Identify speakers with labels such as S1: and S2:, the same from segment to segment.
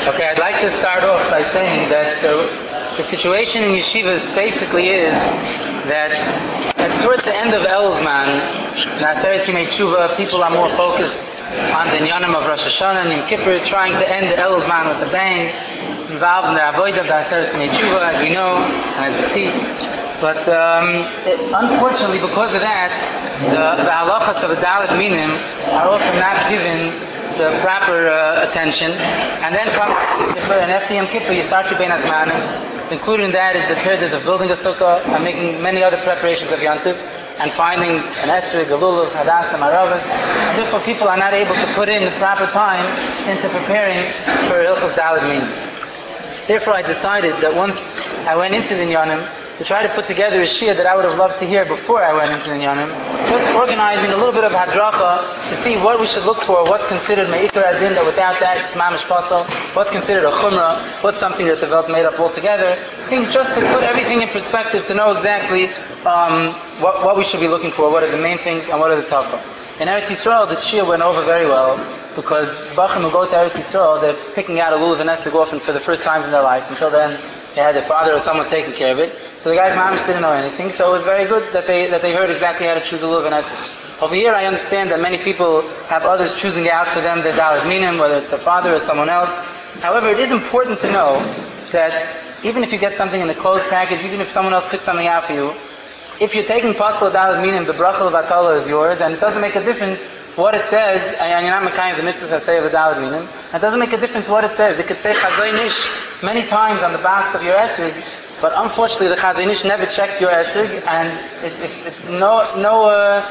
S1: Okay, I'd like to start off by saying that the situation in yeshivas basically is that towards the end of Elzman, Na'aseret Yimei Tshuva, people are more focused on the Inyanim of Rosh Hashanah and Yom Kippur, trying to end the Elzman with a bang, involved in the Avodah of Na'aseret Yimei Tshuva, as we know and as we see. But unfortunately, because of that, the halachas of the Dalet Minim are often not given the proper attention, and then comes Kippur, and after Yom Kippur you start your Bein Hazmanim. Including that is the terdes of building a sukkah and making many other preparations of Yontif, and finding an esrog, a lulav, hadassah, maravas, and therefore people are not able to put in the proper time into preparing for Hilchos Dalet Minim. Therefore I decided that once I went into the Inyanim, to try to put together a shir that I would have loved to hear before I went into the Inyanim, just organizing a little bit of hadracha to see what we should look for, what's considered me'ikar adin, that without that it's mamish pasal, what's considered a chumrah, what's something that the Welt made up altogether, things just to put everything in perspective, to know exactly what we should be looking for, what are the main things and what are the tougher. In Eretz Yisrael, this shir went over very well, because Bachim who go to Eretz Yisrael, they're picking out a lulav and esrog often for the first time in their life. Until then, they had their father or someone taking care of it. So the guys' mamish didn't know anything, so it was very good that they heard exactly how to choose a lulav and esrog. Over here, I understand that many people have others choosing out for them their Dalet Minim, whether it's their father or someone else. However, it is important to know that even if you get something in the closed package, even if someone else picks something out for you, if you're taking pasal Dalet Minim, the bracha of Atala is yours, and it doesn't make a difference what it says, and you're not mekayim the mitzvahs I say of the Dalet Minim. It doesn't make a difference what it says. It could say Chazon Ish many times on the box of your esrog, but unfortunately the Chazon Ish never checked your esrog, and it's no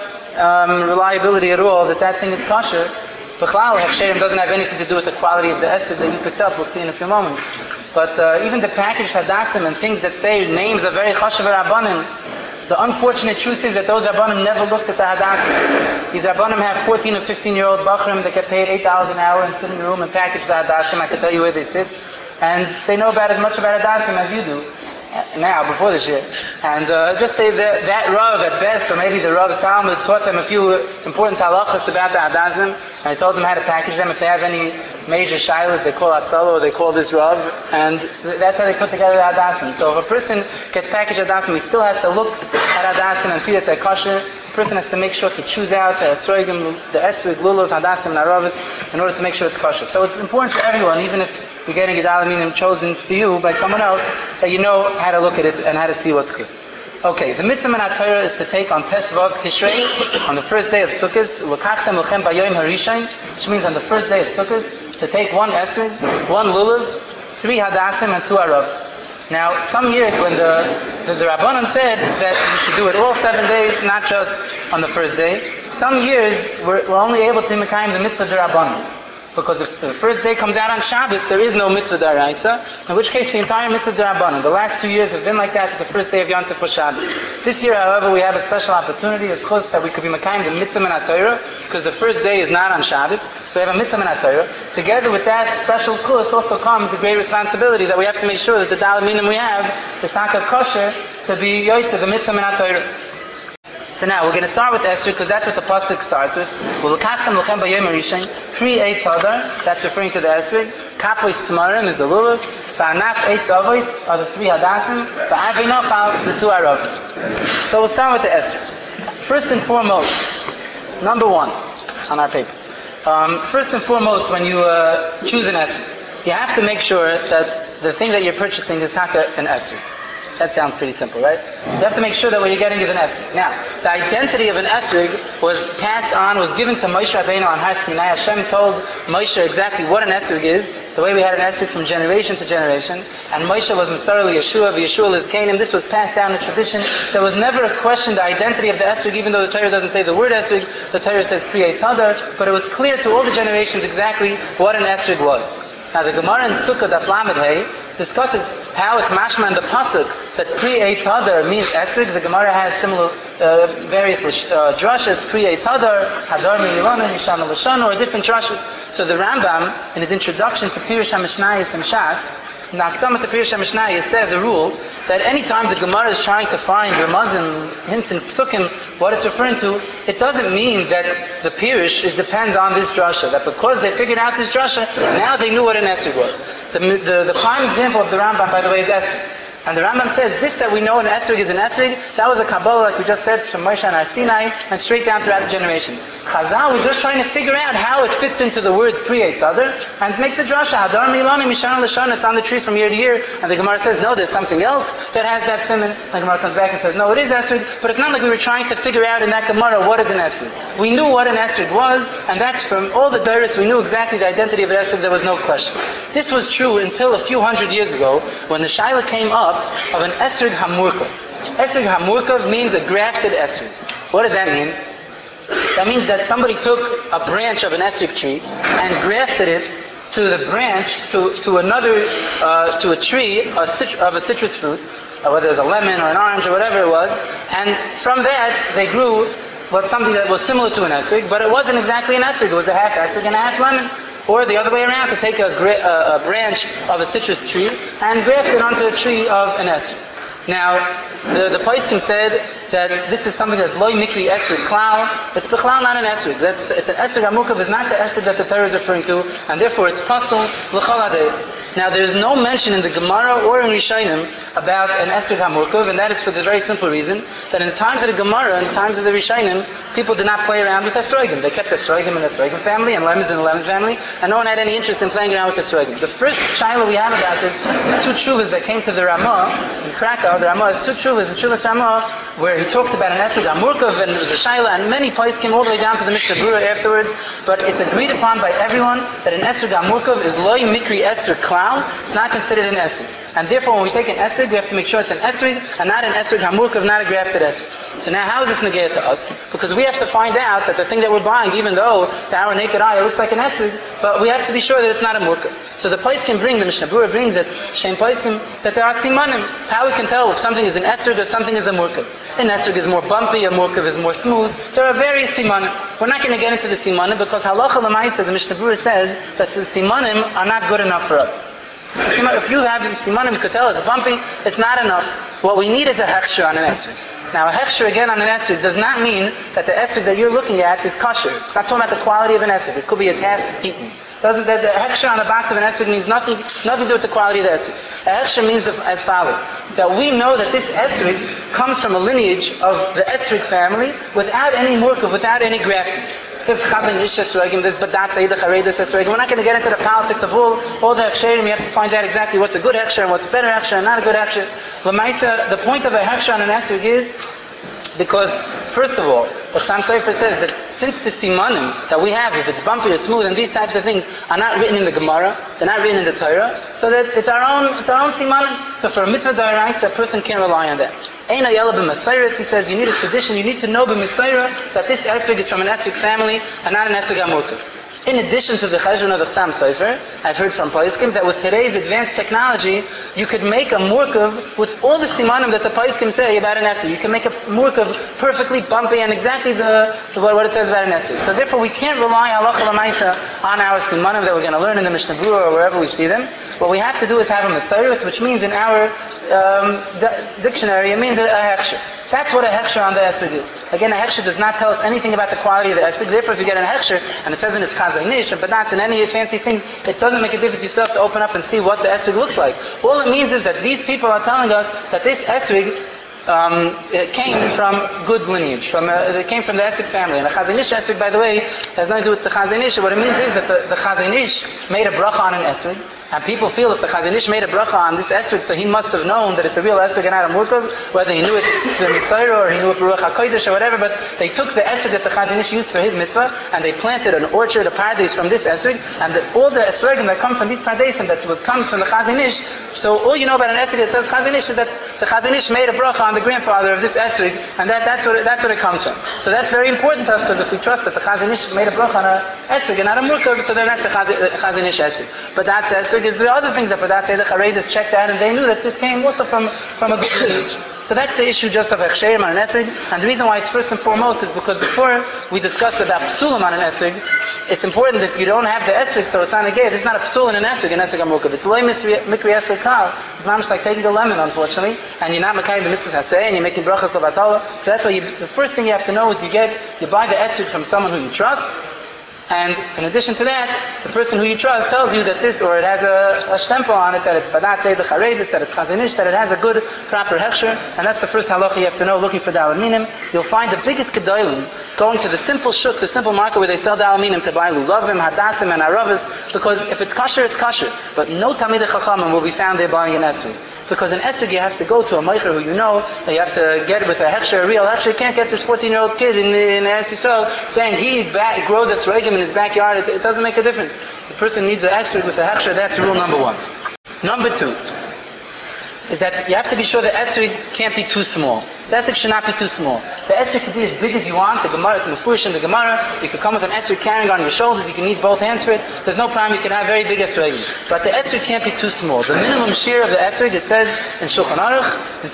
S1: reliability at all that thing is kosher. B'chlal, Hechsherim doesn't have anything to do with the quality of the esrog that you picked up. We'll see in a few moments. But even the packaged hadassim and things that say names are very chashav rabbanim, the unfortunate truth is that those rabbanim never looked at the hadassim. These rabbanim have 14 or 15-year-old bachrim that get paid $8 an hour and sit in the room and package the hadassim. I can tell you where they sit. And they know about as much about hadassim as you do. Now, before this year. And just that Rav at best, or maybe the Rav's Talmud, taught them a few important halachas about the hadassim, and I told them how to package them. If they have any major shilas, they call Atzalo, or they call this Rav, and that's how they put together the hadassim. So if a person gets packaged hadassim, he still has to look at hadassim and see that they're kosher. The person has to make sure to choose out the esrog, lulav, hadassim, and aravas in order to make sure it's kosher. So it's important for everyone, even if you're getting a Dalet Minim chosen for you by someone else, that you know how to look at it and how to see what's good. Okay, the mitzvah in Torah is to take on Tesvav Tishrei, on the first day of Sukkot, L'kachtem L'chem B'yom Harishon, which means on the first day of Sukkot, to take one esrog, one lulav, 3 hadassim, and 2 aravas. Now, some years when the Rabbanan said that you should do it all 7 days, not just on the first day, some years we're only able to mekayim the mitzvah de Rabbanan. Because if the first day comes out on Shabbos, there is no mitzvah d'oraisa, in which case the entire mitzvah d'Rabbanan. The last 2 years have been like that, the first day of Yom Tov for Shabbos. This year, however, we have a special opportunity, a schus, that we could be mekayim the mitzvah min ha-Torah, because the first day is not on Shabbos, so we have a mitzvah min ha-Torah. Together with that special schus also comes the great responsibility that we have to make sure that the Dalet Minim we have is taka kosher to be yoytze, the mitzvah min ha-Torah. So now we're going to start with esrog because that's what the pasuk starts with. L'kachtem l'chem b'yom harishon, pri eitz hadar, that's referring to the esrog. Kapois tamarim is the lulav. V'anaf eitz avos are the 3 hadassim. V'avei nochal, the 2 aravas. So we'll start with the esrog. First and foremost, number 1 on our papers. First and foremost, when you choose an esrog, you have to make sure that the thing that you're purchasing is taka an esrog. That sounds pretty simple, right? You have to make sure that what you're getting is an esrog. Now, the identity of an esrog was passed on, was given to Moshe Rabbeinu on Har Sinai. Hashem told Moshe exactly what an esrog is, the way we had an esrog from generation to generation. And Moshe was necessarily Yeshua, Yeshua is Canaan. This was passed down in tradition. There was never a question the identity of the esrog, even though the Torah doesn't say the word esrog. The Torah says Pri Eitz Hadar, but it was clear to all the generations exactly what an esrog was. Now the Gemara in Sukkah Daf Lamed Hey discusses how it's mashma in the pasuk that Pri Eitz Hadar means esrog. The Gemara has similar various drushes, Pri Eitz Hadar, Hadar Milana, Mishana Lashana, or different drushes. So the Rambam, in his introduction to Pirush HaMishnayos and Shas, in the Akdama to Pirush HaMishnayos, says a rule that any time the Gemara is trying to find Ramazim, hints in Psukim, what it's referring to, it doesn't mean that the Pirush depends on this drasha, that because they figured out this drasha, now they knew what an esrog was. The prime example of the Rambam, by the way, is Esrog. And the Rambam says this that we know in Esrog is an Esrog, that was a Kabbalah, like we just said, from Moshe and Har Sinai, and straight down throughout the generations. Chazal was just trying to figure out how it fits into the words Pri Eitz Adar, and it makes a drasha, Hadar Milani, Mishana Lashon, it's on the tree from year to year, and the Gemara says, no, there's something else that has that simon. The Gemara comes back and says, no, it is Esrog, but it's not like we were trying to figure out in that Gemara what is an Esrog. We knew what an Esrog was, and that's from all the Dairis, we knew exactly the identity of an Esrog, there was no question. This was true until a few hundred years ago, when the Shaila came up of an Esrog HaMurkav. Esrog HaMurkav means a grafted Esrog. What does that mean? That means that somebody took a branch of an Esrog tree and grafted it to the branch, to another, to a tree of a citrus fruit, whether it's a lemon or an orange or whatever it was, and from that they grew something that was similar to an Esrog, but it wasn't exactly an Esrog, it was a half Esrog and a half lemon. Or the other way around, to take a branch of a citrus tree and graft it onto a tree of an Esrog. Now, the Poskim said that this is something that's loy mikri Esrog klal. It's b'chlal not an Esrog. It's an Esrog HaMurkav, is not the Esrog that the Torah is referring to, and therefore it's pasul l'chol hadayis. Now, there's no mention in the Gemara or in Rishonim about an Esrog HaMurkav, and that is for the very simple reason that in the times of the Gemara and times of the Rishonim, people did not play around with Esrogim. They kept Esrogim in the Esrogim family and lemons in the lemons family, and no one had any interest in playing around with Esrogim. The first shaila we have about this is two tshuvas that came to the Ramah in Krakow. The Ramah has two tshuvas, the Tshuvas Ramah, where he talks about an Esrog HaMurkav, and there was a shaila, and many places came all the way down to the Mishnah Berurah afterwards, but it's agreed upon by everyone that an Esrog HaMurkav is loy mikri Esrog klal. It's not considered an Esrog. And therefore, when we take an Esrog, we have to make sure it's an Esrog, and not an Esrog HaMurkav, not a grafted Esrog. So now, how is this negayah to us? Because we have to find out that the thing that we're buying, even though to our naked eye it looks like an Esrog, but we have to be sure that it's not a Murkav. So the Poskim bring, the Mishnah Berurah brings it, Shem Poskim, that there are simanim. How we can tell if something is an Esrog or something is a Murkav. An Esrog is more bumpy, a Murkav is more smooth. There are various simanim. We're not going to get into the simanim because halacha l'maisa, the Mishnah Berurah says that the simanim are not good enough for us. If you have the simanim, you could tell it's bumpy, it's not enough. What we need is a hechsher on an Esrog. Now, a hechsher again on an Esrog does not mean that the Esrog that you're looking at is kosher. It's not talking about the quality of an Esrog. It could be it's half eaten. Doesn't that the hechsher on the box of an Esrog means nothing to do with the quality of the Esrog. A hechsher means as follows: that we know that this Esrog comes from a lineage of the Esrog family without any murkav, without any grafting. There's Chazon Ish Esrogim, there's Badat Seidach Haredas Esrogim. We're not going to get into the politics of all the hechsherim. You have to find out exactly what's a good hechsher and what's a better hechsher and not a good hechsher. L'maisa, the point of a hechsher on an Esrog is because, first of all, the Chassam Sofer says that since the simanim that we have, if it's bumpy or smooth and these types of things are not written in the Gemara, they're not written in the Torah, so that it's our own simanim. So for a mitzvah d'oraisa, a person can't rely on that. Ein hayela b'Maseiros, he says, you need a tradition, you need to know b'Maseirah that this Esrog is from an Esrog family and not an Esrog HaMurkav. In addition to the cheshbon of the Chassam Sofer, I've heard from Poskim that with today's advanced technology, you could make a murkav with all the simanim that the Poskim say about an Esrog. You can make a murkav perfectly bumpy and exactly what it says about an Esrog. So therefore, we can't rely halacha l'maisa on our simanim that we're going to learn in the Mishnah Berurah or wherever we see them. What we have to do is have a Maseiros, which means in our dictionary, it means a hechsher. That's what a hechsher on the Esrog is. Again, a hechsher does not tell us anything about the quality of the Esrog. Therefore, if you get an hechsher, and it says in it Chazon Ish, but not in any fancy things, it doesn't make a difference. You still have to open up and see what the Esrog looks like. All it means is that these people are telling us that this Esrog it came from good lineage. It came from the Esrog family. And the Chazon Ish Esrog, by the way, has nothing to do with the Chazon Ish. What it means is that the Chazon Ish made a bracha on an Esrog. And people feel if the Chazon Ish made a bracha on this Esrog, so he must have known that it's a real Esrog and not a Murkav, whether he knew it the Mitzvah or he knew it Ruach HaKodesh or whatever, but they took the Esrog that the Chazon Ish used for his mitzvah, and they planted an orchard, a paradise from this Esrog, and all the Esrogim that come from these paradisim that comes from the Chazon Ish, so all you know about an Esrog that says Chazon Ish is that the Chazon Ish made a bracha on the grandfather of this Esrog, and that's what it comes from. So that's very important to us, because if we trust that the Chazon Ish made a bracha on a Esrog and not a Murkav, so then that's the Chazon Ish Esrog. But that's Esrog is the other things that Badat Seidach Haredas checked out, and they knew that this came also from a good lineage. So that's the issue just of hechsherim on an Esrog, and the reason why it's first and foremost is because before we discuss about psulim on an Esrog, it's important that you don't have the Esrog, so it's not a gate. It's not a psul in an Esrog HaMurkav. It's loy mikri Esrog kal. It's not just like taking a lemon, unfortunately, and you're not makayim the mitzvahs haseh, and you're making brachas levatala. So that's why the first thing you have to know is you buy the Esrog from someone who you trust, And in addition to that, the person who you trust tells you that this, or it has a stempel on it that it's Badat Seidach Haredis, that it's Chazanish, that it has a good, proper hechsher, and that's the first halacha you have to know looking for Daled Minim. You'll find the biggest Gedolim going to the simple shuk, the simple market where they sell Daled Minim to buy Lulavim, Hadassim, and Aravas, because if it's kosher, it's kosher. But no Talmidei Chachamim will be found there buying an esrog. Because in esrog you have to go to a meicher who you know, and you have to get it with a hechsher, a real hechsher. You can't get this 14-year-old kid in Eretz Yisrael saying he grows esrogim in his backyard. It doesn't make a difference. The person needs an esrog with a hechsher. That's rule number one. Number two is that you have to be sure the esrog can't be too small. The esrog should not be too small. The esrog can be as big as you want. The Gemara is mefurish in the Gemara. You can come with an esrog carrying on your shoulders. You can need both hands for it. There's no problem. You can have very big esrogim. But the esrog can't be too small. The minimum shear of the esrog, it says in Shulchan Aruch,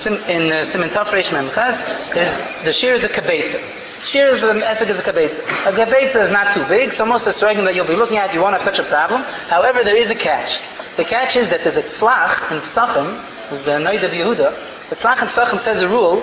S1: in Siman Taf Reish Mem Ches, is the shear is a kabetza. Shear of the esrog is a kabetza. A kabetza is not too big, so most esrogim that you'll be looking at, you won't have such a problem. However, there is a catch. The catch is that there's a tzlach in Pesachim, who's the Noida B'Yehuda. The tzlach in Pesachim says a rule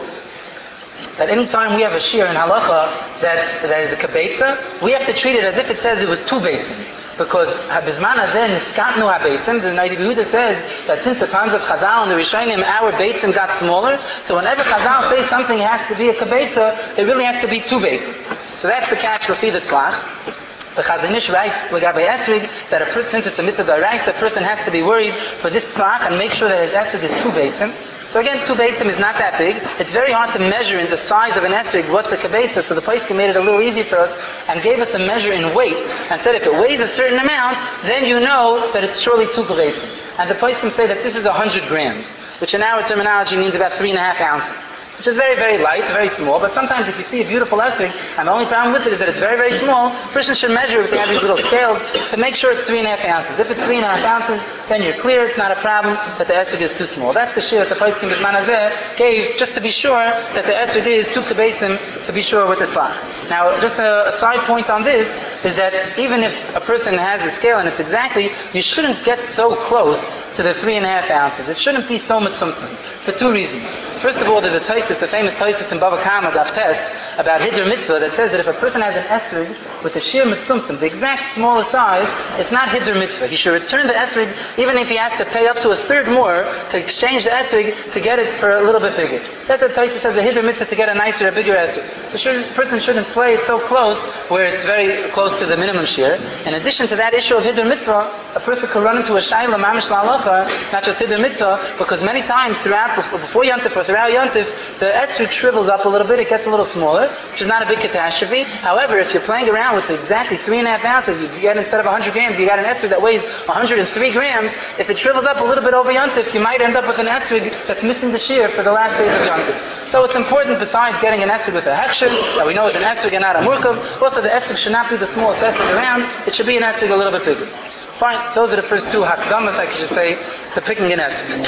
S1: that any time we have a shear in halacha that is a kabetza, we have to treat it as if it says it was two beitzim. Because Bizman Hazeh niskatnu ha-beitzim, the Noida B'Yehuda says that since the times of Chazal and the Rishonim, our beitzim got smaller. So whenever Chazal says something has to be a kabetza, it really has to be two beitzim. So that's the catch lefi the tzlach. The Chazanish writes, L'gabei esrog, that a person, since it's a mitzvah d'oraisa, a person has to be worried for this tzlach and make sure that his esrog is two beitzim. So again, two beitzim is not that big. It's very hard to measure in the size of an esrog what's a kabetza, so the Poskim made it a little easy for us and gave us a measure in weight and said if it weighs a certain amount, then you know that it's surely two kabeitzim. And the Poskim say that this is 100 grams, which in our terminology means about 3.5 ounces. Which is very, very light, very small, but sometimes if you see a beautiful esrog, and the only problem with it is that it's very, very small, a person should measure if they have these little scales to make sure it's 3.5 ounces. If it's 3.5 ounces, then you're clear, it's not a problem that the esrog is too small. That's the shir that the Poskim Bizman Hazeh gave, just to be sure that the esrog is two kabeitzim, to be sure with the tzlach. Now, just a side point on this, is that even if a person has a scale and it's exactly, you shouldn't get so close to the 3.5 ounces. It shouldn't be so mitzumtzum, for two reasons. First of all, there's a Taisus, a famous Taisus in Bava Kama, Daf Tes, about Hiddur Mitzvah, that says that if a person has an esrog with a sheer mitzumtzum, the exact smallest size, it's not Hiddur Mitzvah. He should return the esrog, even if he has to pay up to a third more to exchange the esrog to get it for a little bit bigger. So that's what Taisus says, a Hiddur Mitzvah to get a nicer, a bigger esrog. The person shouldn't play it so close, where it's very close to the minimum shear. In addition to that issue of Hiddur Mitzvah, a person could run into a shayla mamish la'alacha, not just Hiddur Mitzvah, because many times before Yontif or throughout Yontif, the esrog shrivels up a little bit, it gets a little smaller, which is not a big catastrophe. However, if you're playing around with exactly 3.5 ounces, you get instead of 100 grams, you got an esrog that weighs 103 grams. If it shrivels up a little bit over Yontif, you might end up with an esrog that's missing the shear for the last days of Yontif. So it's important, besides getting an esrog with a hechsher, that we know is an esrog and not a murkav, also the esrog should not be the smallest esrog around, it should be an esrog a little bit bigger. Fine, those are the first two hakdamas, I should say, to picking an esrog.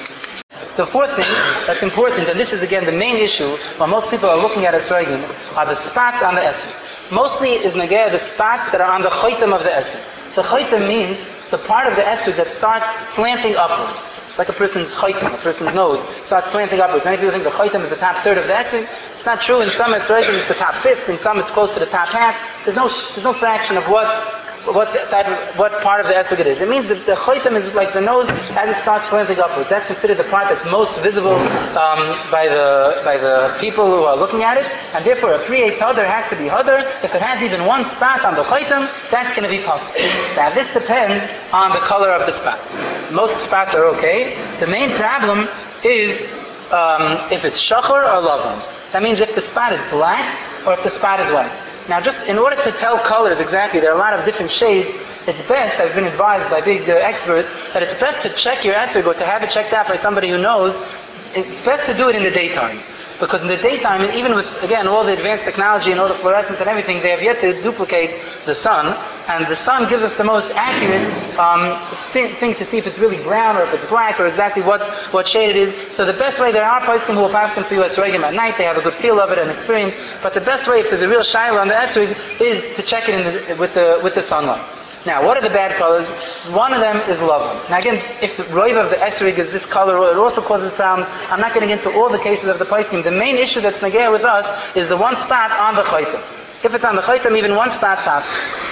S1: The fourth thing that's important, and this is again the main issue when most people are looking at esrogim, are the spots on the esrog. Mostly is negeh the spots that are on the chaytam of the esrog. The chaytam means the part of the esrog that starts slanting upwards. It's like a person's chaytam, a person's nose starts slanting upwards. Many people think the chaytam is the top third of the esrog. It's not true. In some esrogim it's the top fifth, in some it's close to the top half. There's no fraction of what part of the esrog it is. It means that the chaytam is like the nose as it starts slanting upwards. That's considered the part that's most visible by the people who are looking at it, and therefore a creates hadar has to be hadar. If it has even one spot on the chaytam, that's going to be possible. Now this depends on the color of the spot. Most spots are okay. The main problem is if it's shachar or lavan. That means if the spot is black or if the spot is white. Now, just in order to tell colors exactly, there are a lot of different shades. It's best, I've been advised by big experts, that it's best to check your esrog or to have it checked out by somebody who knows. It's best to do it in the daytime. Because in the daytime, even with, again, all the advanced technology and all the fluorescence and everything, they have yet to duplicate the sun. And the sun gives us the most accurate thing to see if it's really brown or if it's black or exactly what shade it is. So the best way, there are poskim who will pass them for you esrogim at night. They have a good feel of it and experience. But the best way, if there's a real shayla on the esrog, is to check it with the sunlight. Now, what are the bad colors? One of them is lavan. Now again, if the roiv of the esrog is this color, it also causes problems. I'm not going to get into all the cases of the poskim. The main issue that's negeh with us is the one spot on the chaytam. If it's on the chaytam, even one spot passes.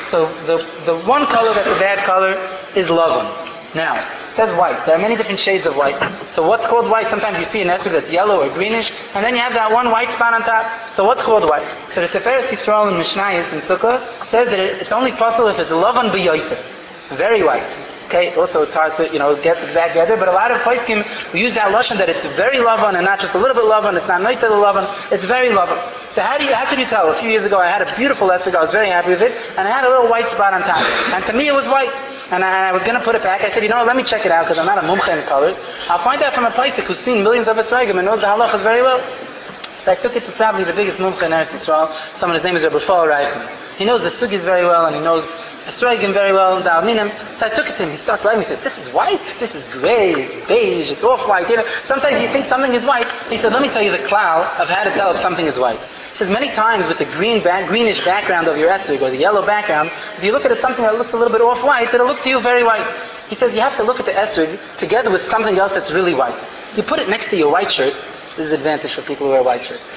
S1: So the one color that's a bad color is lavan. Now, it says white. There are many different shades of white. So what's called white? Sometimes you see an esrog that's yellow or greenish, and then you have that one white spot on top. So what's called white? So the Tiferes Yisrael in Mishnayos in Sukkah says that it's only possible if it's lavan b'yoser, very white. Okay, also it's hard to, get that together, but a lot of poskim use that lashon that it's very lavan and not just a little bit lavan, it's not noita the lavan, it's very lavan. So how can you tell? A few years ago I had a beautiful esrog, I was very happy with it, and I had a little white spot on top. And to me it was white. And I was going to put it back. I said, let me check it out because I'm not a mumcha in colors. I'll find out from a paisik who's seen millions of esrogim and knows the halachas very well. So I took it to probably the biggest mumcha in Eretz Yisrael. Someone, his name is Rabbi Fall Reichman. He knows the sugis very well and he knows esrogim very well and the alminim. So I took it to him. He starts laughing. He says, "This is white. This is gray. It's beige. It's off-white." Sometimes you think something is white. He said, "Let me tell you the klal of how to tell if something is white." He says many times with the greenish background of your esrog or the yellow background, if you look at something that looks a little bit off-white, it'll look to you very white. He says you have to look at the esrog together with something else that's really white. You put it next to your white shirt. This is an advantage for people who wear white shirts.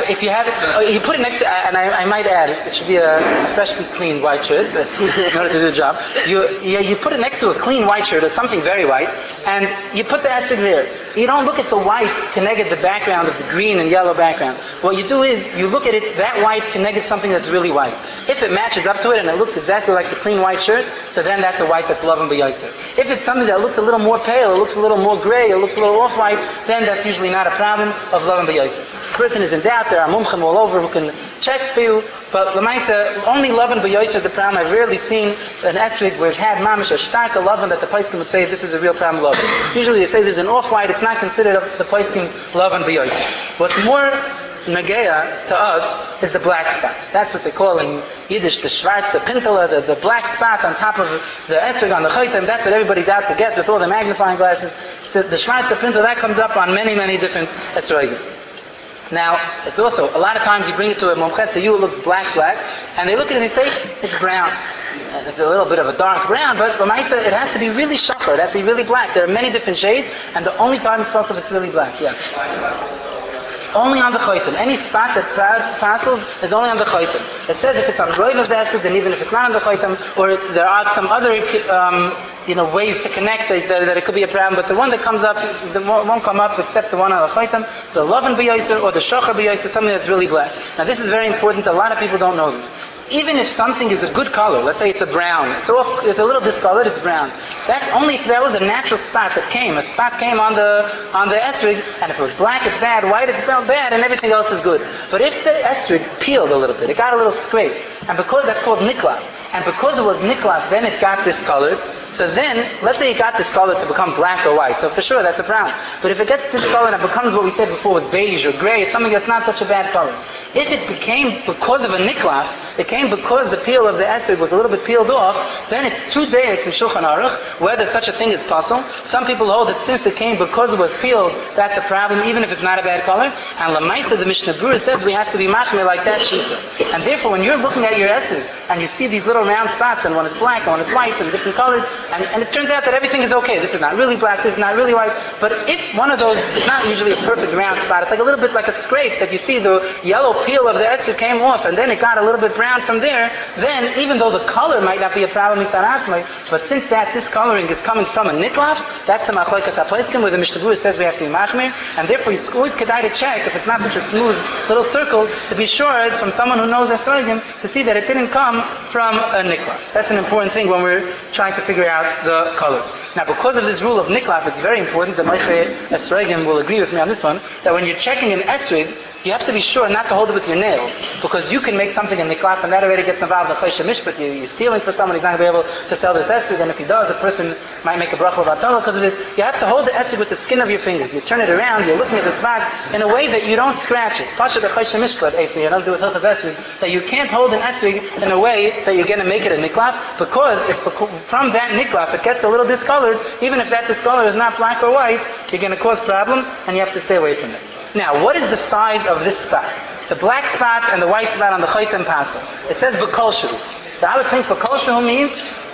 S1: You put it next to, and I might add, it should be a freshly cleaned white shirt in order to do the job. You put it next to a clean white shirt or something very white, and you put the esrog there. You don't look at the white connected the background of the green and yellow background. What you do is you look at it, that white connected something that's really white. If it matches up to it and it looks exactly like the clean white shirt, so then that's a white that's lavan b'yoser. If it's something that looks a little more pale, it looks a little more gray, it looks a little off-white, then that's usually not a problem of lavan b'yoser. If the person is in doubt, there are mumchim all over who can check for you, but l'maisa, only lavan b'yoser is a problem. I've rarely seen an esrog where it had mamish a starka lavan that the poskim would say this is a real problem lavan. Usually they say this is an off-white, it's not considered the poskim's lavan b'yoser. What's more nageya to us is the black spots. That's what they call in Yiddish the schwarze pintele, the black spot on top of the esrog on the chaytim. That's what everybody's out to get with all the magnifying glasses. The schwarze pintele, that comes up on many, many different esrogim. Now, it's also, a lot of times you bring it to a mumchet, to you it looks black, and they look at it and they say, it's brown. It's a little bit of a dark brown, but Lamaisa, it has to be really shachar, it has to be really black. There are many different shades, and the only time it's possible it's really black, yeah. Only on the chaytim. Any spot that passes is only on the chaytim. It says if it's on roiv of the esrog, then even if it's not on the chaytim, or there are some other ways to connect that it could be a problem, but the one that comes up, won't come up except the one on the chaytim, the lavan b'yoser or the shachar b'yoser, something that's really black. Now this is very important. A lot of people don't know this. Even if something is a good color, let's say it's a brown, it's a little discolored, it's brown. That's only if there was a natural spot that came. A spot came on the esrog, and if it was black, it's bad, white, it's bad, and everything else is good. But if the esrog peeled a little bit, it got a little scrape, and because that's called niklaf, and because it was niklaf, then it got discolored. So then, let's say it got discolored to become black or white. So for sure, that's a brown. But if it gets discolored and it becomes what we said before was beige or gray, it's something that's not such a bad color. If it became because of a niklaf, it came because the peel of the esrog was a little bit peeled off, then it's 2 days in Shulchan Aruch whether such a thing is possible. Some people hold that since it came because it was peeled, that's a problem, even if it's not a bad color. And Lamaisa, the Mishnah Berurah says we have to be machmir like that shita. And therefore, when you're looking at your esrog and you see these little round spots, and one is black and one is white and different colors, and it turns out that everything is okay. This is not really black, this is not really white. But if one of those is not usually a perfect round spot, it's like a little bit like a scrape that you see the yellow peel of the esrog came off and then it got a little bit brown from there, then even though the color might not be a problem, but since that discoloring is coming from a niklaf, that's the machlokes haposkim where the Mishnah Berurah says we have to be machmir, and therefore it's always kedai to check if it's not such a smooth little circle to be sure from someone who knows esrogim to see that it didn't come from a niklaf. That's an important thing when we're trying to figure out the colors. Now, because of this rule of niklaf, it's very important that Moshe Esrogim will agree with me on this one, that when you're checking an esrog, you have to be sure not to hold it with your nails, because you can make something in niklaf, and that already gets involved in choshe mishpat. You're stealing for someone, he's not going to be able to sell this esrog, and if he does, a person might make a bracha of atala because of this. You have to hold the esrog with the skin of your fingers. You turn it around, you're looking at the spot in a way that you don't scratch it. Pasha the choshe mishpat, you know, do with hilchas esrog, that you can't hold an esrog in a way that you're going to make it a niklaf, because if from that niklaf it gets a little discolored, even if that discolor is not black or white, you're going to cause problems, and you have to stay away from it. Now, what is the size of this spot? The black spot and the white spot on the chaytim pasel. It says b'kol shehu. So I would think b'kol shehu means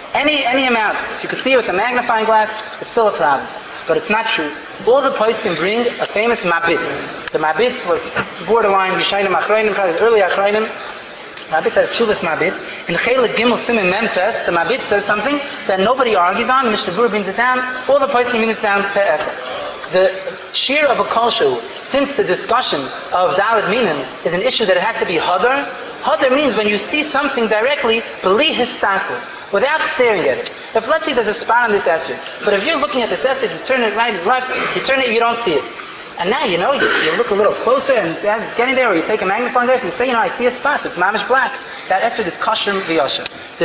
S1: any amount. If you could see it with a magnifying glass, it's still a problem. But it's not true. All the poskim can bring a famous mabit. The mabit was borderline Yishayim Achronim, probably the early Achronim. Mabit says Chuvas Mabit. In Chelik Gimel Simen Mem Test, the Mabit says something that nobody argues on. Mishnah Berurah brings it down. All the points mean is down to Echa. The shear of a kolshu, since the discussion of Dalet Minim is an issue that it has to be Hadar. Hadar means when you see something directly, beli histakus, without staring at it. If let's say there's a spot on this esrog, but if you're looking at this esrog, you turn it right and left, you turn it, you don't see it. And now, you look a little closer, and as it's getting there, or you take a magnifying glass, and you say, I see a spot, it's mamish black. That esrog is kosher v'yosher.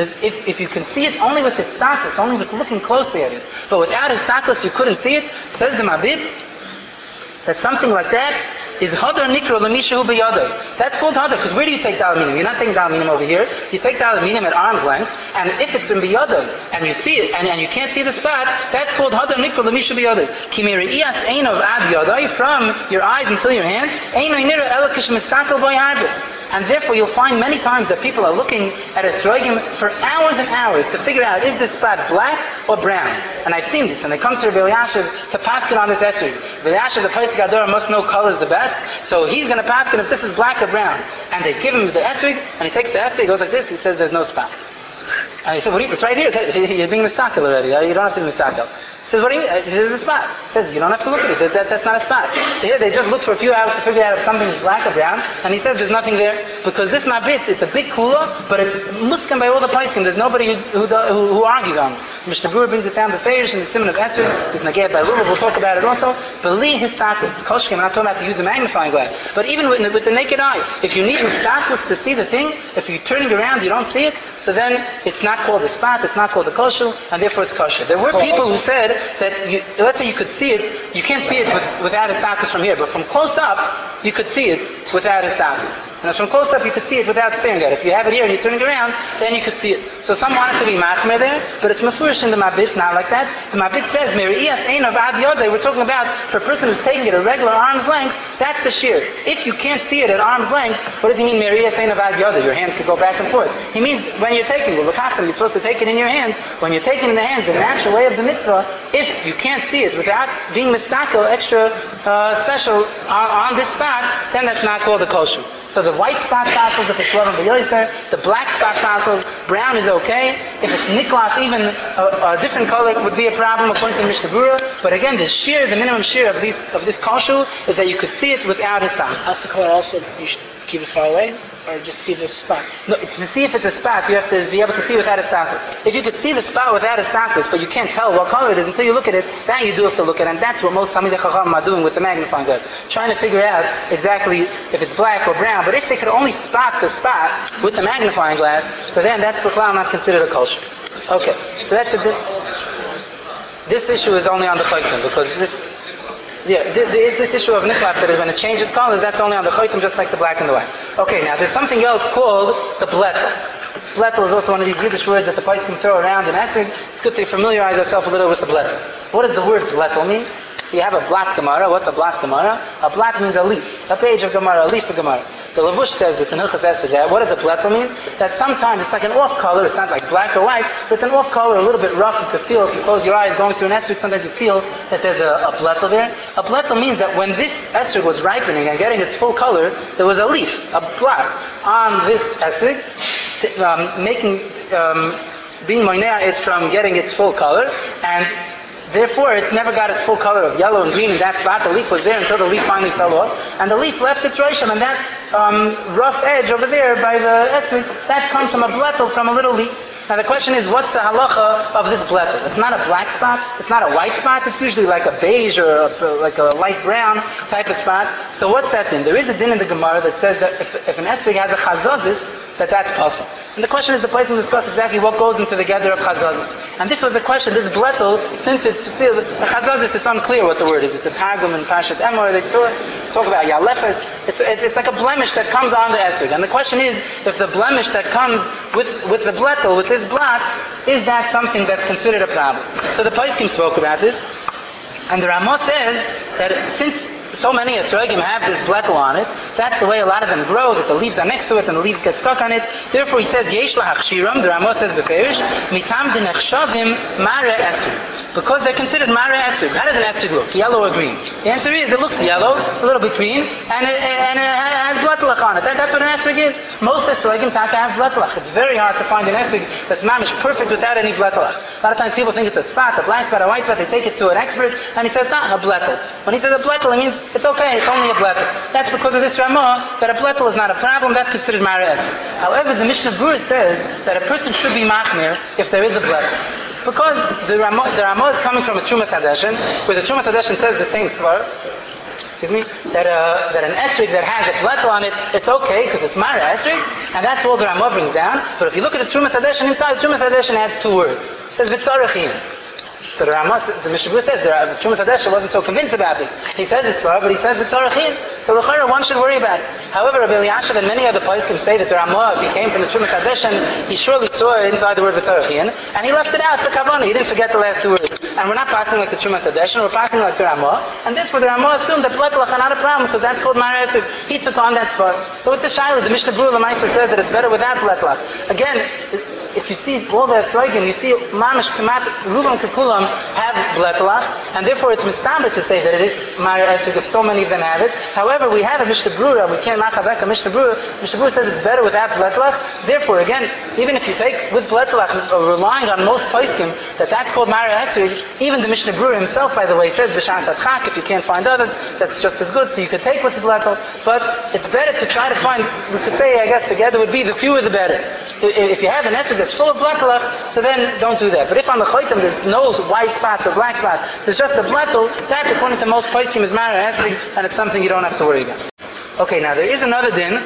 S1: If you can see it only with histakus, only with looking closely at it, but without histakus you couldn't see it, says the Mabit, that something like that is hadar nikra lemishahu b'yadai. That's called hadar, because where do you take Dalet Minim? You're not taking Dalet Minim over here. You take Dalet Minim at arm's length, and if it's in b'yadai, and you see it, and you can't see the spot, that's called hadar nikra lemishahu b'yadai. Ki me're'iyas einov ad yadai, from your eyes until your hands, einoi nira ela kishmistakel b'y harbe. And therefore you'll find many times that people are looking at a esrogim for hours and hours to figure out, is this spot black or brown? And I've seen this, and they come to Rabbi Elyashiv to paskin on this esrog. Rabbi Elyashiv, the Posek Hador, must know colors the best, so he's going to paskin if this is black or brown. And they give him the esrog, and he takes the esrog, he goes like this, he says there's no spot. And he said, it's right here. You're being mistakel already. You don't have to be mistakel. He says, what do you mean? There's a spot. He says, you don't have to look at it. That's not a spot. So here they just look for a few hours to figure out if something is black or brown, and he says there's nothing there, because this mabit, it's a big kula, but it's muskim by all the paiskim. There's nobody who argues on this. Mishnah Berurah brings it down to Feish in the Siman of Esrog. It's Nageh by Lulav. We'll talk about it also. Beli histakus. Koshkim, I'm not talking about to use a magnifying glass, but even with the naked eye, if you need histakus to see the thing, if you're turning around, you don't see it, so then it's not called a spot, it's not called a kosher, and therefore it's kosher. There were people who said that, let's say you could see it, you can't see it without histakus from here, but from close up, you could see it without histakus. And as from close up, you could see it without staring at it. If you have it here and you're turning around, then you could see it. So some want it to be machmer there, but it's mafurish in the Mabit, not like that. The Mabit says, Me're'iyas ein of ad yodei, we're talking about for a person who's taking it a regular arm's length, that's the shear. If you can't see it at arm's length, what does he mean, Me're'iyas ein of ad yodei? Your hand could go back and forth. He means when you're taking it, you're supposed to take it in your hands. When you're taking it in the hands, the natural way of the mitzvah, if you can't see it without being mistakel, extra special on this spot, then that's not called a kosher. So the white spot tassels, if it's Lavan B'Yoser, the black spot tassels, brown is okay. If it's niklat, even a different color would be a problem according to Mishnah Berurah. But again, the minimum shear of this koshu is that you could see it without his time.
S2: As the color also, you should keep it far away? Or just see the spot?
S1: No, to see if it's a spot, you have to be able to see without a status. If you could see the spot without a status, but you can't tell what color it is until you look at it, then you do have to look at it. And that's what most Talmidei Chacham are doing with the magnifying glass. Trying to figure out exactly if it's black or brown. But if they could only spot the spot with the magnifying glass, so then that's not considered a kosher. Okay, so that's this issue is only on the chaytim, because there is this issue of niklat that is when it changes colors, that's only on the chaytim, just like the black and the white. Okay, now there's something else called the blettel. Blettel is also one of these Yiddish words that the Pais can throw around in Esrog. It's good to familiarize ourselves a little with the blettel. What does the word blettel mean? So you have a blat Gemara. What's a blat Gemara? A blat means a leaf, a page of Gemara, a leaf of Gemara. The Lavush says this in Hilchas Esrog, that what does a blettel mean? That sometimes it's like an off color, it's not like black or white, but it's an off color, a little bit rough. You can feel, if you close your eyes going through an Esrog, sometimes you feel that there's a blettel there. A blettel means that when this Esrog was ripening and getting its full color, there was a leaf, a blat, on this Esrog, being moinea it from getting its full color, and therefore it never got its full color of yellow and green in that spot. The leaf was there until the leaf finally fell off, and the leaf left its rosham, and that rough edge over there by the esrog, that comes from a blettel, from a little leaf. Now the question is, what's the halacha of this blettel? It's not a black spot, it's not a white spot, it's usually like a beige or like a light brown type of spot. So what's that din? There is a din in the Gemara that says that if an esrog has a chazazis, that's possible. And the question is, the place will discuss exactly what goes into the gather of chazazis. And this was a question, this blettel, since it's the chazazis, it's unclear what the word is. It's a targum in Pashas Emor, they talk about yalefes. It's like a blemish that comes on the esrog. And the question is, if the blemish that comes with the blettel, with this blot, is that something that's considered a problem? So the Paiskim spoke about this, and the Ramah says that since so many esrogim have this blettel on it, that's the way a lot of them grow, that the leaves are next to it and the leaves get stuck on it. Therefore he says, Yesh lahachshiram, the Ramah says beferish, mitam dinechshavim mare esrog. because they're considered Mara Esrig. How does an Esrig look? Yellow or green? The answer is it looks yellow, a little bit green, and it has blettlach on it. That's what an Esrig is. Most Esrogim have blettlach. It's very hard to find an Esrig that's mamish perfect without any blettlach. A lot of times people think it's a spot, a black spot, a white spot. They take it to an expert, and he says, a blettel. When he says a blettel, it means it's okay, it's only a blettel. That's because of this Ramah, that a blettel is not a problem, that's considered Mara Esrig. However, the Mishnah Berurah says that a person should be machmir if there is a blettel. Because the Ramah is coming from a Trumas Hadeshin, where the Trumas Hadeshin says the same svar, that an esrig that has a blettel on it, it's okay because it's Mara esrig, and that's all the Ramah brings down. But if you look at the Trumas Hadeshin inside, the Trumas Hadeshin adds 2 words. It says Vitzarachin. So the Mishnah Berurah says the Trumas Hadeshin wasn't so convinced about this. He says it's svar, but he says Vitzarachin. So the one should worry about it. However, Rabbi Eliashiv and many other poskim say that the Ramah, if he came from the Trumas Hadeshin, he surely saw inside the word Vitzarachin, and he left it out for Kavanah. He didn't forget the last 2 words. And we're not passing like the Trumas Hadeshin, we're passing like the Ramah, and therefore the Ramah assumed that blettelach are not a problem because that's called Mara Esrig. He took on that svar. So it's a shaila. The Mishnah Berurah Lamaisa says that it's better without blettelach. Again, if you see all the Esrogim, you see mamish kamat Rubam Kekulam have blettelach, and therefore it's mistabed to say that it is Mara Esrig if so many of them have it. However, we have a Mishnah Berurah, we can't machavek a Mishnah Berurah. Mishnah Berurah says it's better without blettelach. Therefore, again, even if you take with blettelach, relying on most poskim that's called Mara Esrig, even the Mishnah Berurah himself, by the way, says b'shas adchak. If you can't find others, that's just as good. So you could take with the blettel, but it's better to try to find. We could say, I guess, together would be the fewer the better. If you have an esrig that's full of blettelach, so then don't do that. But if on the chaytim there's no white spots or black spots, there's just the blettel, that according to most poskim is Mara Esrig, and it's something you don't have to worry about. Okay, now there is another din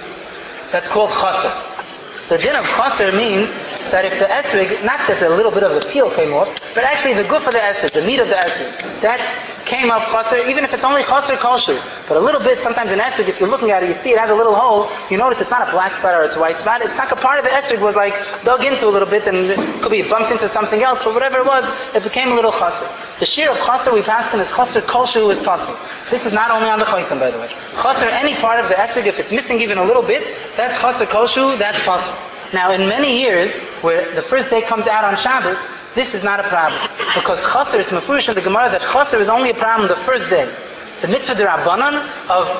S1: that's called chaser. The din of chaser means that if the esrig, not that a little bit of the peel came off, but actually the goof of the esrig, the meat of the esrig, that came off chaser, even if it's only chaser kosher, but a little bit, sometimes an esrig, if you're looking at it, you see it has a little hole, you notice it's not a black spot or it's a white spot, it's like a part of the esrig was like dug into a little bit and it could be bumped into something else, but whatever it was, it became a little chaser. The shear of chaser we passed in is chaser kosher who is possible. This is not only on the chaytim, by the way. Chaser, any part of the esrig, if it's missing even a little bit, that's chaser kosher, that's possible. Now, in many years, where the first day comes out on Shabbos, this is not a problem. Because chaser, it's mefurish in the Gemara that chaser is only a problem the first day. The mitzvah d'Rabbanan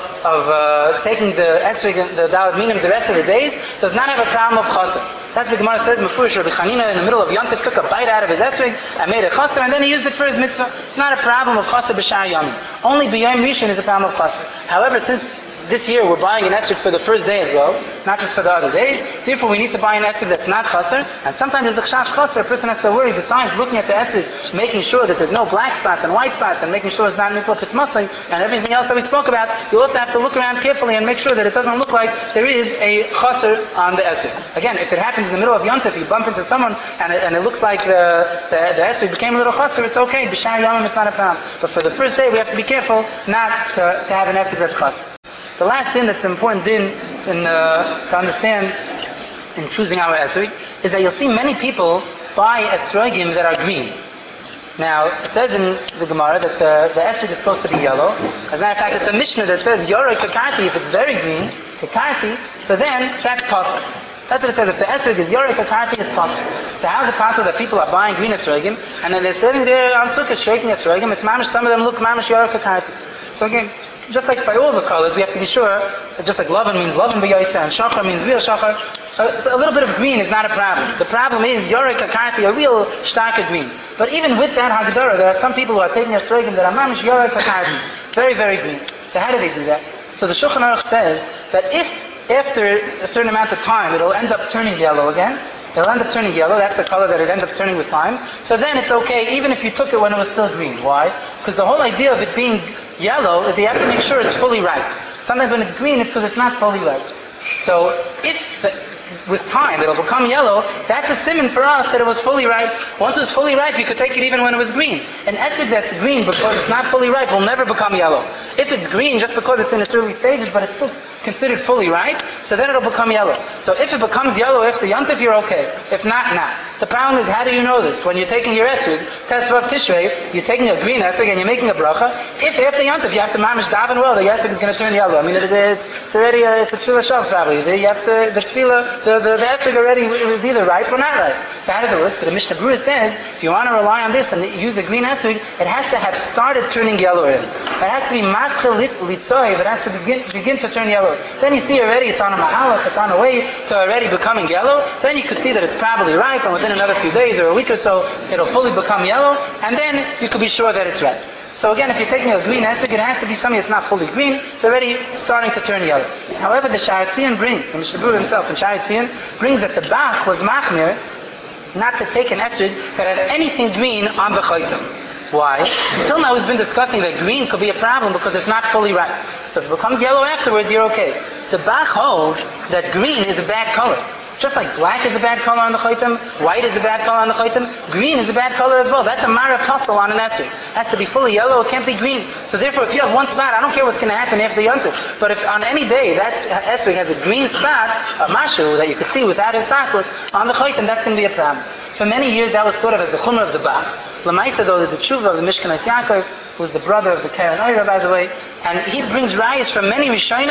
S1: of taking the esrig and the daled minim the rest of the days does not have a problem of chaser. That's what the Gemara says, mefurish Rabbi Chanina in the middle of Yontif took a bite out of his esrig and made a chaser, and then he used it for his mitzvah. It's not a problem of chaser b'shar yomim. Only b'yom rishon is a problem of chaser. However, since this year we're buying an esrig for the first day as well, not just for the other days. Therefore, we need to buy an esrig that's not chaser. And sometimes as the chash chaser, a person has to worry, besides looking at the esrig, making sure that there's no black spots and white spots, and making sure it's not nipple pitmasai, and everything else that we spoke about. You also have to look around carefully and make sure that it doesn't look like there is a chaser on the esrig. Again, if it happens in the middle of Yontif, you bump into someone and it looks like the esrig became a little chaser, it's okay. B'shar yomim, it's not a problem. But for the first day, we have to be careful not to have an esrig that's chaser. The last din that's the important din to understand in choosing our esrig is that you'll see many people buy esrogim that are green. Now, it says in the Gemara that the esrig is supposed to be yellow. As a matter of fact, it's a Mishnah that says yorei kakarti, if it's very green, kakarti, so then that's possible. That's what it says. If the esrig is yorei kakarti, it's possible. So how is it possible that people are buying green esrogim and then they're sitting there on sukkah shaking esrogim? It's mamish. Some of them look mamish yorei kakarti. So again, just like by all the colors, we have to be sure, just like Lavan means Lavan b'yoysa and Shachar means real Shachar, so a little bit of green is not a problem. The problem is Yorei Kakarti, a real starker green. But even with that Hagdara, there are some people who are taking esrogim that are mamish Yorei Kakarti, very, very green. So how do they do that? So the Shulchan Aruch says that if after a certain amount of time it'll end up turning yellow again, it'll end up turning yellow, that's the color that it ends up turning with time, so then it's okay even if you took it when it was still green. Why? Because the whole idea of it being yellow is you have to make sure it's fully ripe. Sometimes when it's green, it's because it's not fully ripe. So if with time it'll become yellow, that's a siman for us that it was fully ripe. Once it was fully ripe, you could take it even when it was green. An esrig that's green because it's not fully ripe will never become yellow. If it's green just because it's in its early stages, but it's still considered fully ripe, so then it'll become yellow. So if it becomes yellow after Yontif, you're okay. If not, nah. The problem is, how do you know this? When you're taking your esrog, Tesvav Tishrei, you're taking a green esrog and you're making a bracha. If after Yontif you have to mamish daven well, the esrog is going to turn yellow. I mean, it's already it's a tefillah shav probably. You have to, the tefillah, the esrog already is either ripe or not ripe. So how does it work? So the Mishnah Berurah says, if you want to rely on this and use a green esrog, it has to have started turning yellow already. It has to be maschel litzoy, it has to begin to turn yellow. Then you see already it's on a mahalach, it's on a way to already becoming yellow. Then you could see that it's probably ripe, and within another few days or a week or so, it'll fully become yellow, and then you could be sure that it's ripe. So again, if you're taking a green esrog, it has to be something that's not fully green. It's already starting to turn yellow. However, the Sha'ar Tziyun brings, the Mishnah Berurah himself in Sha'ar Tziyun brings that the Bach was machmir not to take an esrog that had anything green on the chaytam. Why? Until now we've been discussing that green could be a problem because it's not fully ripe. So if it becomes yellow afterwards, you're okay. The Bach holds that green is a bad color. Just like black is a bad color on the chaytam, white is a bad color on the chaytam, green is a bad color as well. That's a mara pasal on an esrog. It has to be fully yellow, it can't be green. So therefore, if you have one spot, I don't care what's going to happen after Yontif, but if on any day that esrog has a green spot, a mashu that you could see without his tacos, on the chaytam, that's going to be a problem. For many years that was thought of as the chumrah of the Bach. Lamaisa though, there's a tshuva of the Mishkanos Yaakov, who's the brother of the Karen Oira, by the way, and he brings rayas from many Rishonim.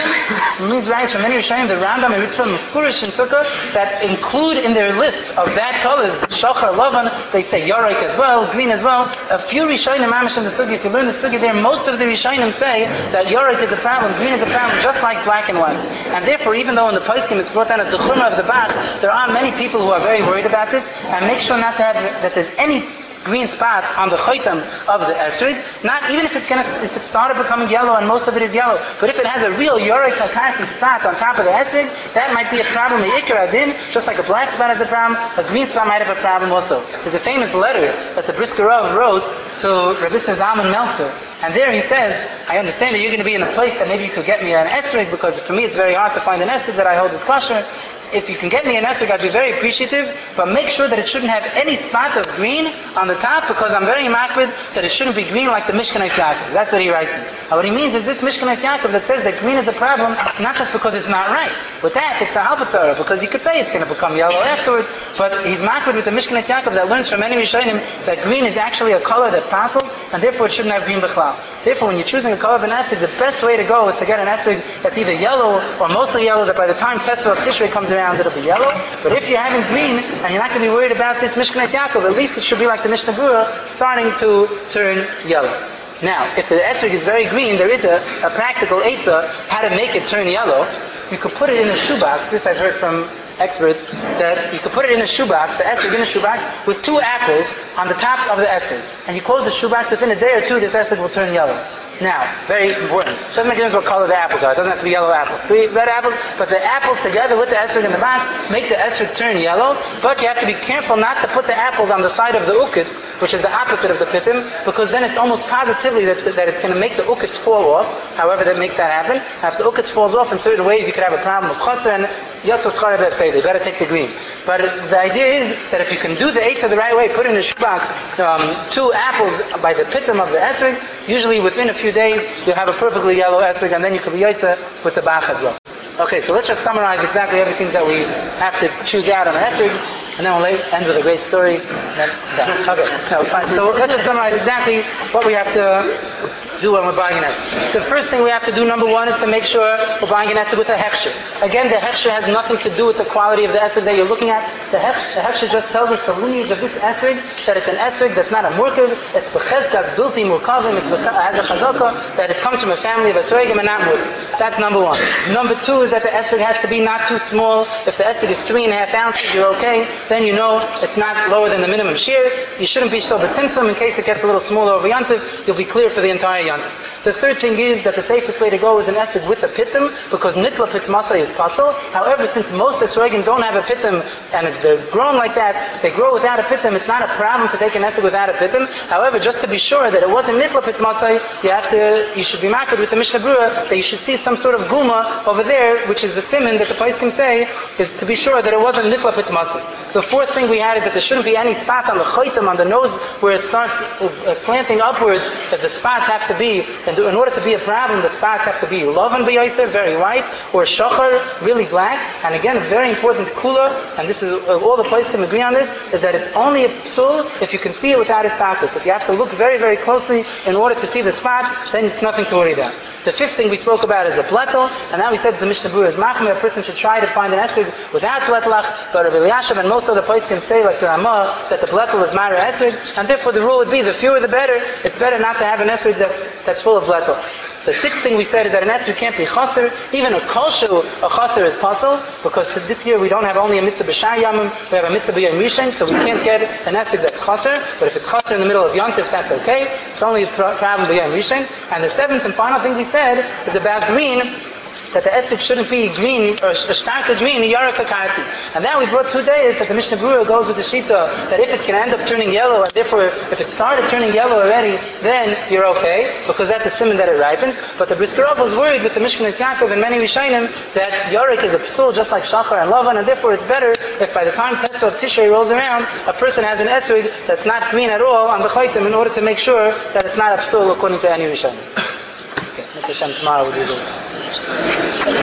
S1: The Rambam and Ritva Mefurish in Sukkah that include in their list of bad colors, Shachar, Lavan, they say Yorek as well, green as well. A few Rishonim, Mamish in the Sukkah, if you learn the Sukkah there, most of the Rishonim say that Yorek is a problem, green is a problem, just like black and white. And therefore, even though in the Poskim it's brought down as the Chumrah of the Bach, there are many people who are very worried about this, and make sure not to have, that there's any green spot on the chaytam of the esrog, not even if it started becoming yellow and most of it is yellow, but if it has a real yorek hakati spot on top of the esrog, that might be a problem. The ikar adin, just like a black spot has a problem, a green spot might have a problem also. There's a famous letter that the Brisker Rav wrote to Rabbi Zalman Meltzer, and there he says, I understand that you're going to be in a place that maybe you could get me an esrog, because for me it's very hard to find an esrog that I hold as kosher. If you can get me an esrog, I'd be very appreciative, but make sure that it shouldn't have any spot of green on the top, because I'm very makbid that it shouldn't be green like the Mishkanos Yaakov. That's what he writes. And what he means is this Mishkanos Yaakov that says that green is a problem, not just because it's not right. With that, it's a halpatzara, because you could say it's going to become yellow afterwards, but he's makbid with the Mishkanos Yaakov that learns from many Rishonim that green is actually a color that passes, and therefore it shouldn't have green b'chlal. Therefore, when you're choosing a color of an esrog, the best way to go is to get an esrog that's either yellow or mostly yellow, that by the time Tesvav Tishrei comes around, it'll be yellow. But if you're having green and you're not going to be worried about this Mishkanos Yaakov, at least it should be like the Mishnah Berurah, starting to turn yellow. Now, if the esrog is very green, there is a practical eitzah how to make it turn yellow. You could put it in a shoebox. This I've heard from experts, that you could put it in a shoebox, the esrog in a shoebox, with 2 apples on the top of the esrog. And you close the shoebox, within a day or 2, this esrog will turn yellow. Now, very important. It doesn't make a difference what color the apples are. It doesn't have to be yellow apples. 3 red apples, but the apples together with the esrog in the box make the esrog turn yellow. But you have to be careful not to put the apples on the side of the ukitz, which is the opposite of the pitim, because then it's almost positively that it's going to make the ukitz fall off. However, that makes that happen. Now, if the ukitz falls off in certain ways, you could have a problem with chaser and yatzos charev say they better take the green. But the idea is that if you can do the eitzah the right way, put in a shoebox 2 apples by the pitim of the esrog, usually within a few days you'll have a perfectly yellow esrog, and then you can be yatzah with the bach as well. Okay, so let's just summarize exactly everything that we have to choose out on the esrog, and then we'll end with a great story. Fine. So let's just summarize exactly what we have to do when we're buying an esrog. The first thing we have to do, number 1, is to make sure we're buying an esrog with a hechsher. Again, the hechsher has nothing to do with the quality of the esrog that you're looking at. The hechsher just tells us the lineage of this esrog, that it's an esrog that's not a murkav, it's bechezkas bilti murkavim, it has a chazaka, that it comes from a family of esrogim and not murkav. That's number 1. Number 2 is that the esrog has to be not too small. If the esrog is 3.5 ounces, you're okay. Then you know it's not lower than the minimum shear. You shouldn't be so b'tzimtzum in case it gets a little smaller over Yontif. You'll be clear for the entire Yontif. The third thing is that the safest way to go is an esrog with a pitim, because nitla pitmasai is pasul. However, since most esrogim don't have a pitim and they're grown like that, they grow without a pitim, it's not a problem to take an esrog without a pitim. However, just to be sure that it wasn't nitla pitmasai, you should be marked with the Mishnah Berurah that you should see some sort of guma over there, which is the siman that the poskim say, is to be sure that it wasn't nitla pitmasai. The fourth thing we had is that there shouldn't be any spots on the chaytam, on the nose, where it starts slanting upwards, that the spots have to be in in order to be a problem, the spots have to be Lovan b'yoser, very white, or Shachar, really black. And again, a very important kula, and this is all the places can agree on this, is that it's only a psul if you can see it without a status. If you have to look very, very closely in order to see the spot, then it's nothing to worry about. The fifth thing we spoke about is a blettel, and now we said that the Mishnah Berurah is machmir. A person should try to find an esrog without blettelach, but Rabbi Eliashib and most of the places can say, like the Ramah, that the blettel is mara esrog, and therefore the rule would be the fewer the better. It's better not to have an esrog that's full of blettel. The sixth thing we said is that an esrog can't be chaser. Even a kosher, a chaser is puzzle, because this year we don't have only a mitzvah b'shar yamim, we have a mitzvah b'yom rishon, so we can't get an esrog that's chaser. But if it's chaser in the middle of yontif, that's okay. It's only a problem b'yom rishon. And the seventh and final thing we said is about green, that the esrog shouldn't be green, or a starker green, yarek hakati. And now we brought 2 days that the Mishnah Berurah goes with the shita, that if it's going to end up turning yellow, and therefore if it started turning yellow already, then you're okay, because that's a simon that it ripens. But the Brisker Rav was worried with the Mishkan Yaakov and many Rishonim that yarek is a psul just like Shachar and Lavan, and therefore it's better if by the time Tesla of Tishrei rolls around, a person has an esrog that's not green at all on the chaytim in order to make sure that it's not a psul according to any Rishonim. Okay, Mr. Hashem, tomorrow we'll do this.